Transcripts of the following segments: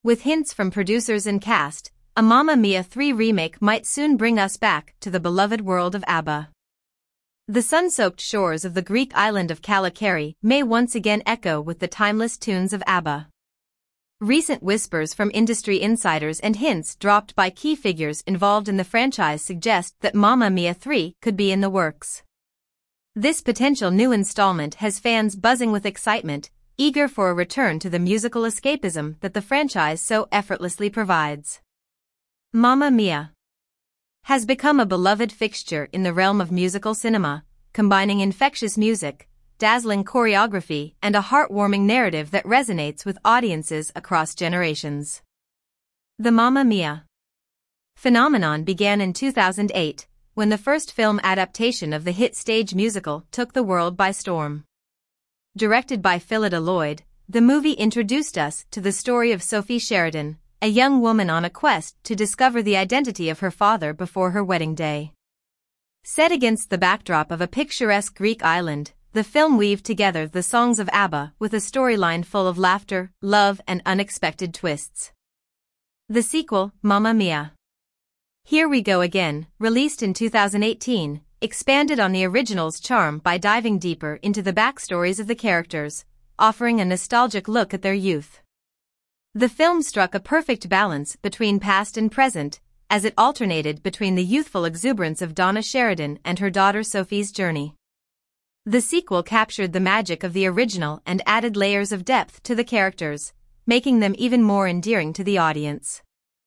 With hints from producers and cast, a Mamma Mia 3 remake might soon bring us back to the beloved world of ABBA. The sun-soaked shores of the Greek island of Kalakari may once again echo with the timeless tunes of ABBA. Recent whispers from industry insiders and hints dropped by key figures involved in the franchise suggest that Mamma Mia 3 could be in the works. This potential new installment has fans buzzing with excitement, eager for a return to the musical escapism that the franchise so effortlessly provides. Mamma Mia has become a beloved fixture in the realm of musical cinema, combining infectious music, dazzling choreography, and a heartwarming narrative that resonates with audiences across generations. The Mamma Mia phenomenon began in 2008, when the first film adaptation of the hit stage musical took the world by storm. Directed by Phyllida Lloyd, the movie introduced us to the story of Sophie Sheridan, a young woman on a quest to discover the identity of her father before her wedding day. Set against the backdrop of a picturesque Greek island, the film weaved together the songs of ABBA with a storyline full of laughter, love, and unexpected twists. The sequel, Mamma Mia! Here We Go Again, released in 2018, expanded on the original's charm by diving deeper into the backstories of the characters, offering a nostalgic look at their youth. The film struck a perfect balance between past and present, as it alternated between the youthful exuberance of Donna Sheridan and her daughter Sophie's journey. The sequel captured the magic of the original and added layers of depth to the characters, making them even more endearing to the audience.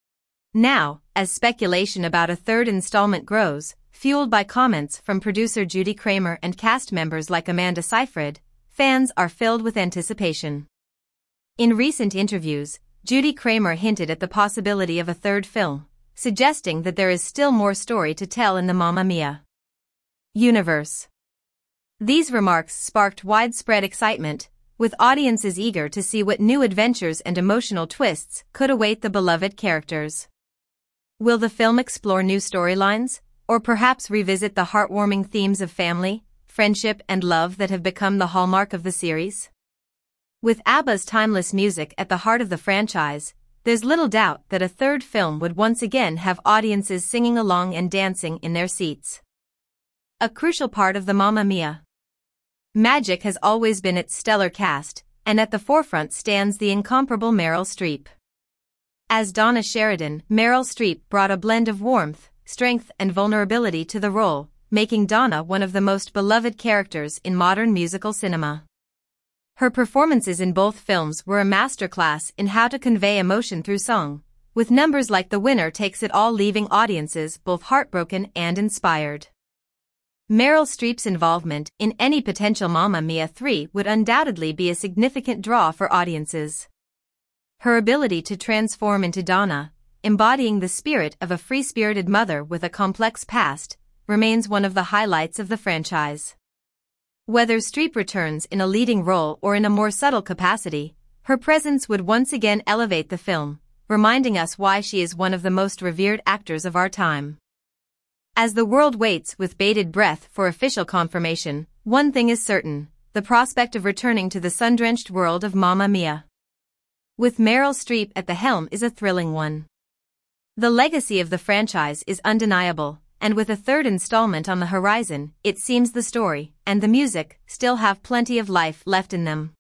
Now, as speculation about a third installment grows, fueled by comments from producer Judy Kramer and cast members like Amanda Seyfried, fans are filled with anticipation. In recent interviews, Judy Kramer hinted at the possibility of a third film, suggesting that there is still more story to tell in the Mamma Mia universe. These remarks sparked widespread excitement, with audiences eager to see what new adventures and emotional twists could await the beloved characters. Will the film explore new storylines, or perhaps revisit the heartwarming themes of family, friendship, and love that have become the hallmark of the series? With ABBA's timeless music at the heart of the franchise, there's little doubt that a third film would once again have audiences singing along and dancing in their seats. A crucial part of the Mamma Mia magic has always been its stellar cast, and at the forefront stands the incomparable Meryl Streep. As Donna Sheridan, Meryl Streep brought a blend of warmth, strength, and vulnerability to the role, making Donna one of the most beloved characters in modern musical cinema. Her performances in both films were a masterclass in how to convey emotion through song, with numbers like The Winner Takes It All leaving audiences both heartbroken and inspired. Meryl Streep's involvement in any potential Mamma Mia 3 would undoubtedly be a significant draw for audiences. Her ability to transform into Donna, embodying the spirit of a free-spirited mother with a complex past, remains one of the highlights of the franchise. Whether Streep returns in a leading role or in a more subtle capacity, her presence would once again elevate the film, reminding us why she is one of the most revered actors of our time. As the world waits with bated breath for official confirmation, one thing is certain: the prospect of returning to the sun-drenched world of Mamma Mia with Meryl Streep at the helm is a thrilling one. The legacy of the franchise is undeniable, and with a third installment on the horizon, it seems the story and the music still have plenty of life left in them.